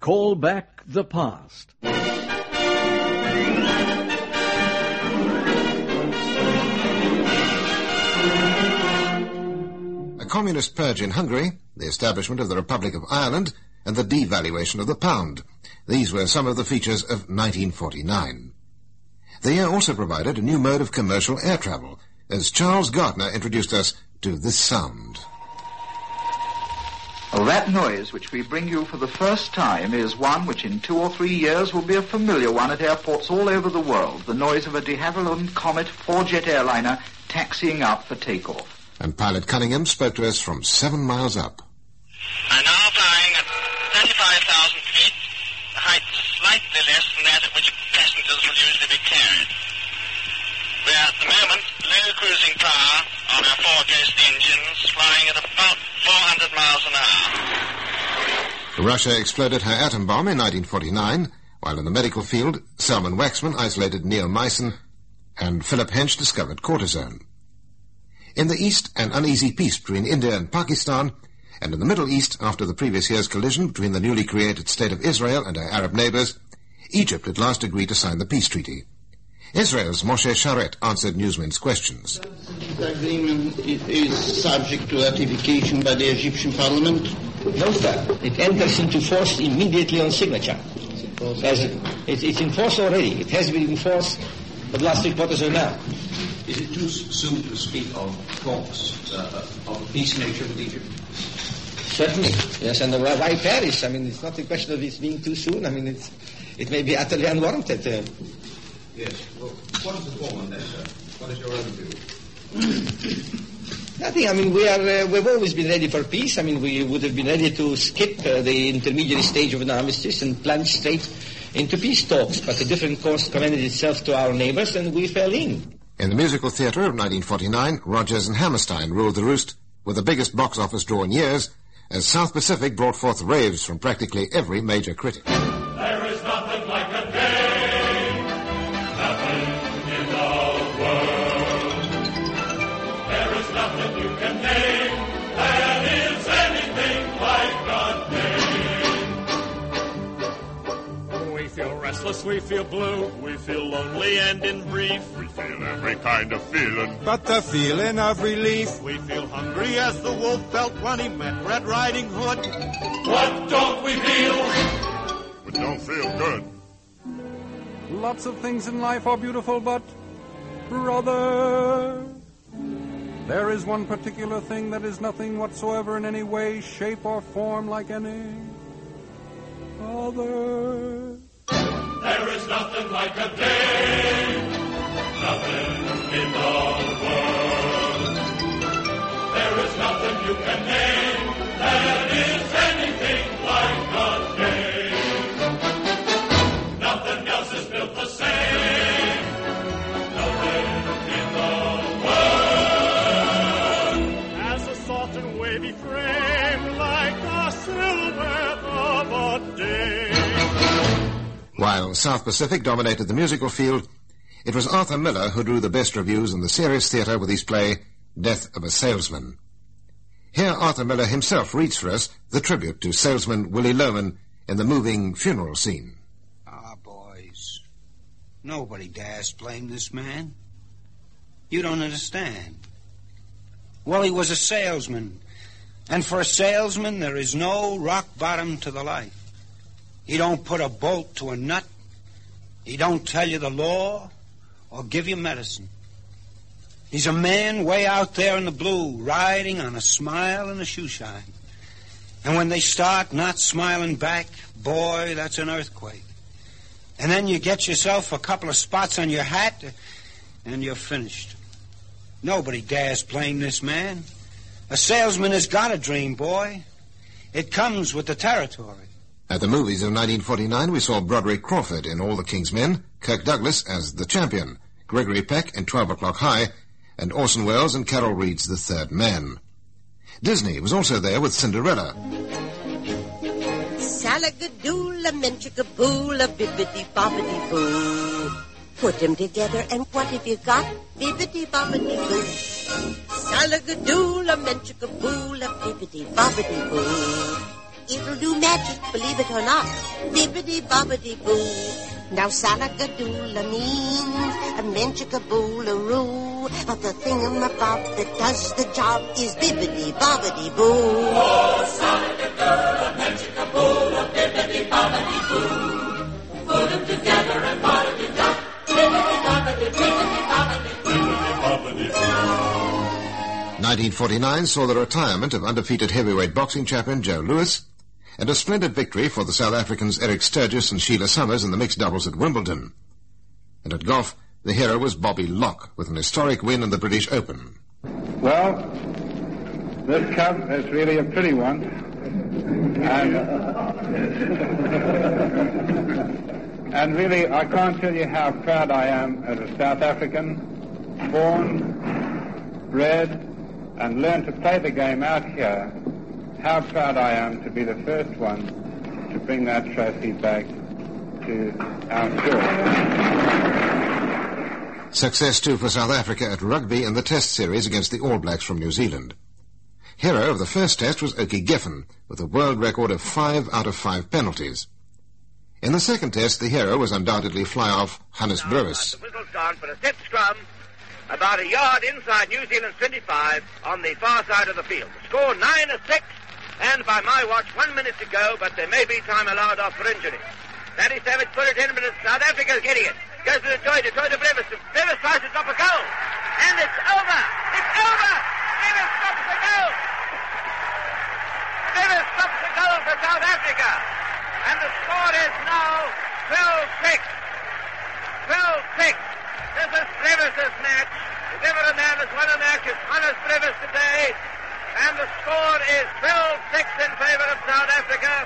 Call back the past. A communist purge in Hungary, the establishment of the Republic of Ireland, and the devaluation of the pound. These were some of the features of 1949. The year also provided a new mode of commercial air travel, as Charles Gardner introduced us to this sound. Well, that noise which we bring you for the first time is one which in 2 or 3 years will be a familiar one at airports all over the world, the noise of a de Havilland Comet 4-jet airliner taxiing up for takeoff. And Pilot Cunningham spoke to us from 7 miles up. I'm now flying at 35,000 feet, the height slightly less than that at which passengers will usually be carried. We are at the moment low cruising power on our 4 Ghost engines, flying at about 400 miles an hour. Russia exploded her atom bomb in 1949, while in the medical field, Selman Waxman isolated neomycin, and Philip Hench discovered cortisone. In the East, an uneasy peace between India and Pakistan, and in the Middle East, after the previous year's collision between the newly created State of Israel and her Arab neighbors, Egypt at last agreed to sign the peace treaty. Israel's Moshe Sharet answered newsmen's questions. The agreement is subject to ratification by the Egyptian parliament? No, sir. It enters into force immediately on signature. It's in force already. It has been in force for the last 3 quarters of an hour. Is it too soon to speak of talks of a peace nature with Egypt? Certainly, yes, and why Paris? I mean, it's not a question of it being too soon. I mean, it may be utterly unwarranted. Yes. Well, what is the form on that, sir? What is your own view? Nothing. I mean, we've always been ready for peace. I mean, we would have been ready to skip the intermediary stage of an armistice and plunge straight into peace talks. But a different course commended itself to our neighbors, and we fell in. In the musical theatre of 1949, Rodgers and Hammerstein ruled the roost with the biggest box office draw in years, as South Pacific brought forth raves from practically every major critic. There is nothing like a day, nothing in the world. There is nothing you can name that is anything like a day. We feel restless, we feel blue, we feel lonely and in brief. We feel every kind of feeling, but the feeling of relief. We feel hungry as the wolf felt when he met Red Riding Hood. What don't we feel? We don't feel good. Lots of things in life are beautiful, but, brother, there is one particular thing that is nothing whatsoever in any way, shape, or form like any other. There is nothing like a day, nothing in the world. There is nothing you can name that is anything like a day. Nothing else is built the same, nothing in the world. As a soft and wavy frame, like the silhouette of a day. While South Pacific dominated the musical field, it was Arthur Miller who drew the best reviews in the serious theatre with his play, Death of a Salesman. Here Arthur Miller himself reads for us the tribute to salesman Willie Loman in the moving funeral scene. Ah, boys, nobody dares blame this man. You don't understand. Well, he was a salesman, and for a salesman there is no rock bottom to the life. He don't put a bolt to a nut. He don't tell you the law or give you medicine. He's a man way out there in the blue, riding on a smile and a shoe shine. And when they start not smiling back, boy, that's an earthquake. And then you get yourself a couple of spots on your hat, and you're finished. Nobody dares blame this man. A salesman has got a dream, boy. It comes with the territory. At the movies of 1949, we saw Broderick Crawford in All the King's Men, Kirk Douglas as The Champion, Gregory Peck in 12 O'Clock High, and Orson Welles and Carol Reed's The Third Man. Disney was also there with Cinderella. Salagadoola, menchikaboola, bibbidi-bobbidi-boo. Put them together and what have you got? Bibbidi-bobbidi-boo. Salagadoola, menchikaboola, bibbidi-bobbidi-boo. it'll do magic, believe it or not. Bibbidi-bobbidi-boo. Now salagadoola means a menchikaboolaroo. But the thingamabob that does the job is bibbidi-bobbidi-boo. Oh, salagadoola, menchikaboola, bibbidi-bobbidi-boo. Put them together and bobbidi-doo. Bibbidi-bobbidi-bobbidi-bobbidi-boo. 1949 saw the retirement of undefeated heavyweight boxing champion Joe Louis, and a splendid victory for the South Africans Eric Sturgis and Sheila Summers in the mixed doubles at Wimbledon. And at golf, the hero was Bobby Locke, with an historic win in the British Open. Well, this cup is really a pretty one. And really, I can't tell you how proud I am as a South African, born, bred, and learned to play the game out here. How proud I am to be the first one to bring that trophy back to our shore. Success too for South Africa at rugby in the Test series against the All Blacks from New Zealand. Hero of the first Test was Oki Geffen, with a world record of 5 out of 5 penalties. In the second Test, the hero was undoubtedly fly-off Hannes Brewis. The whistle's gone for a set scrum, about a yard inside New Zealand's 25 on the far side of the field. The score 9-6, and by my watch 1 minute to go, but there may be time allowed off for injury. Danny Savage put it in, but South Africa's getting it. Goes to the Toy to Brevis. Brevis tries to stop a goal. And it's over! It's over! Brevis stops the goal! Brevis stops the goal for South Africa. And the score is now 12-6. 12-6. This is Brevis' match. If ever a man has won a match, it's Hannes Brevis today. And the score is 12-6 in favor of South Africa.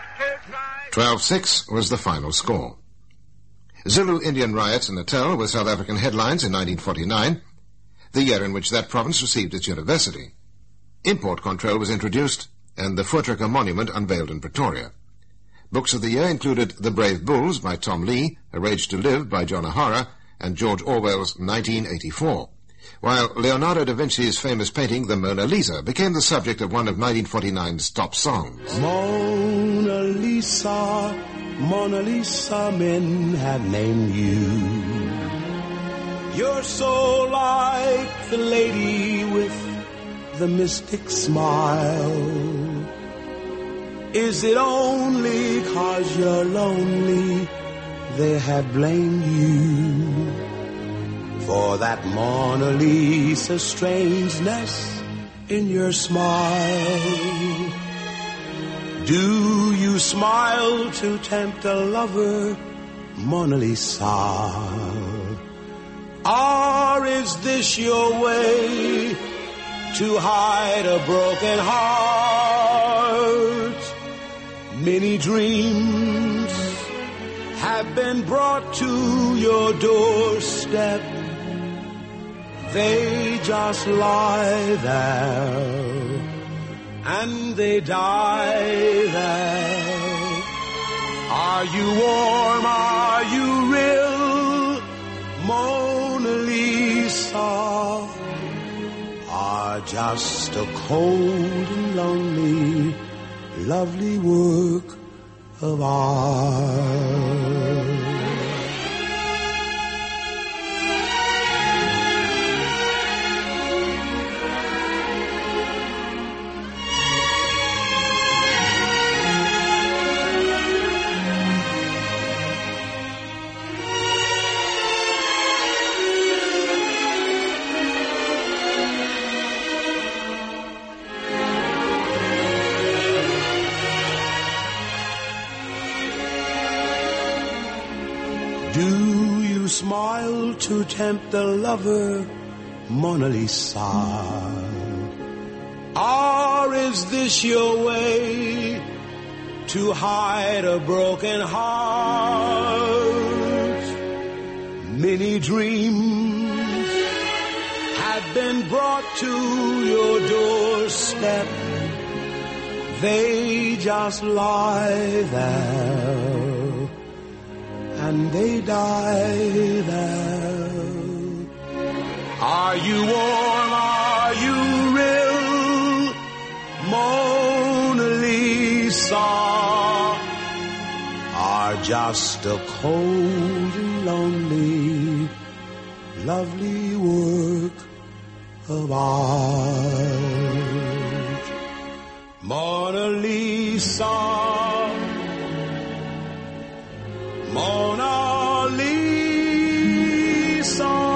12-6 was the final score. Zulu Indian riots in Natal were South African headlines in 1949, the year in which that province received its university. Import control was introduced, and the Voortrekker Monument unveiled in Pretoria. Books of the year included The Brave Bulls by Tom Lee, A Rage to Live by John O'Hara, and George Orwell's 1984, while Leonardo da Vinci's famous painting The Mona Lisa became the subject of one of 1949's top songs. Mona Lisa, Mona Lisa, men have named you. You're so like the lady with the mystic smile. Is it only 'cause you're lonely they have blamed you for that Mona Lisa strangeness in your smile? Do you smile to tempt a lover, Mona Lisa? Or is this your way to hide a broken heart? Many dreams have been brought to your doorstep. They just lie there and they die there. Are you warm? Are you real, Mona Lisa? Or just a cold and lonely, lovely work of art? Do you smile to tempt the lover, Mona Lisa? Or is this your way to hide a broken heart? Many dreams have been brought to your doorstep. They just lie there and they die there. Are you warm? Are you real, Mona Lisa? are just a cold and lonely, lovely work of art. Mona Lisa, Mona Lisa.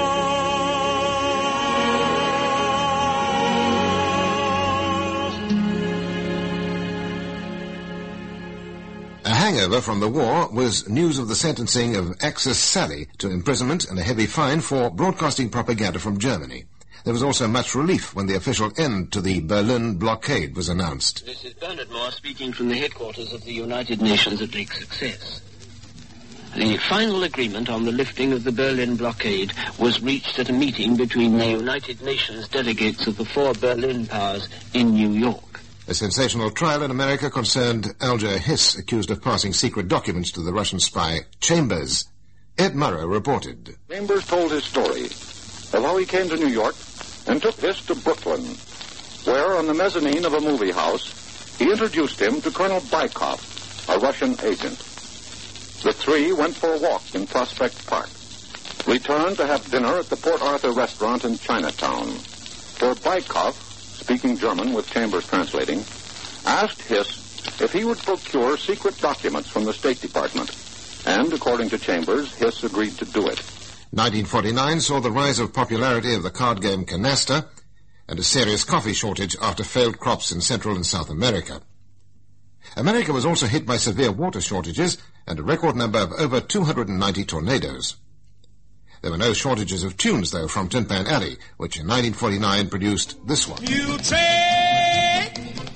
A hangover from the war was news of the sentencing of Axis Sally to imprisonment and a heavy fine for broadcasting propaganda from Germany. There was also much relief when the official end to the Berlin blockade was announced. This is Bernard Moore speaking from the headquarters of the United Nations at Lake Success. The final agreement on the lifting of the Berlin blockade was reached at a meeting between the United Nations delegates of the 4 Berlin powers in New York. A sensational trial in America concerned Alger Hiss, accused of passing secret documents to the Russian spy Chambers. Ed Murrow reported. Chambers told his story of how he came to New York and took Hiss to Brooklyn, where on the mezzanine of a movie house, he introduced him to Colonel Bykov, a Russian agent. The three went for a walk in Prospect Park, returned to have dinner at the Port Arthur restaurant in Chinatown, where Bykov, speaking German with Chambers translating, asked Hiss if he would procure secret documents from the State Department. And, according to Chambers, Hiss agreed to do it. 1949 saw the rise of popularity of the card game canasta and a serious coffee shortage after failed crops in Central and South America. America was also hit by severe water shortages and a record number of over 290 tornadoes. There were no shortages of tunes, though, from Tin Pan Alley, which in 1949 produced this one. You trade,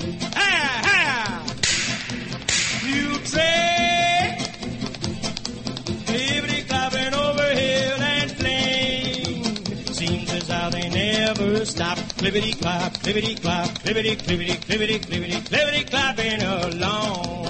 you trade, clippity-clopping over hill and plain. Seems as how they never stop. Clippity-clop, clippity-clop, clippity-clippity, clippity-clippity, clippity-clopping along.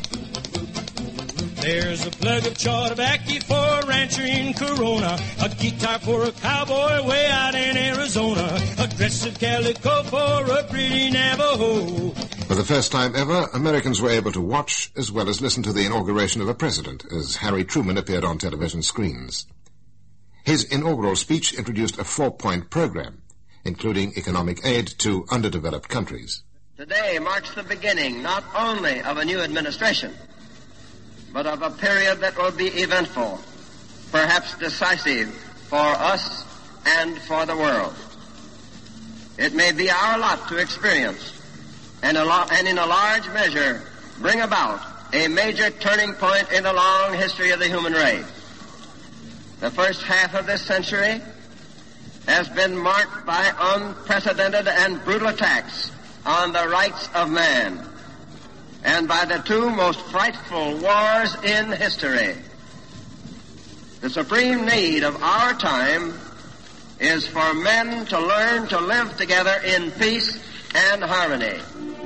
There's a plug of Chautabacchi for a rancher in Corona, a guitar for a cowboy way out in Arizona, a dress of calico for a pretty Navajo. For the first time ever, Americans were able to watch as well as listen to the inauguration of a president as Harry Truman appeared on television screens. His inaugural speech introduced a 4-point program, including economic aid to underdeveloped countries. Today marks the beginning not only of a new administration, but of a period that will be eventful, perhaps decisive for us and for the world. It may be our lot to experience and in a large measure bring about a major turning point in the long history of the human race. The first half of this century has been marked by unprecedented and brutal attacks on the rights of man, and by the 2 most frightful wars in history. The supreme need of our time is for men to learn to live together in peace and harmony.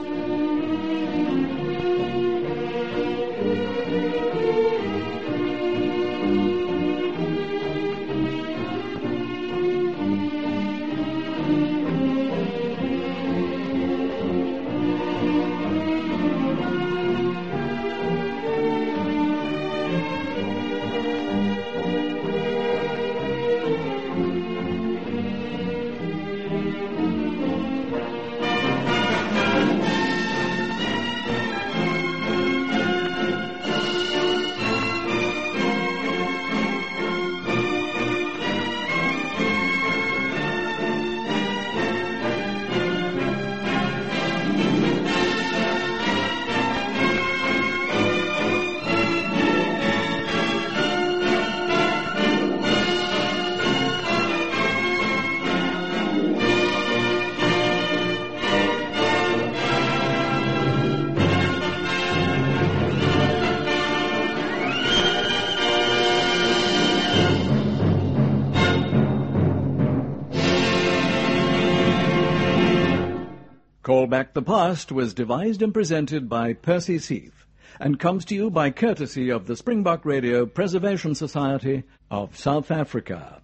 Call Back the Past was devised and presented by Percy Seath and comes to you by courtesy of the Springbok Radio Preservation Society of South Africa.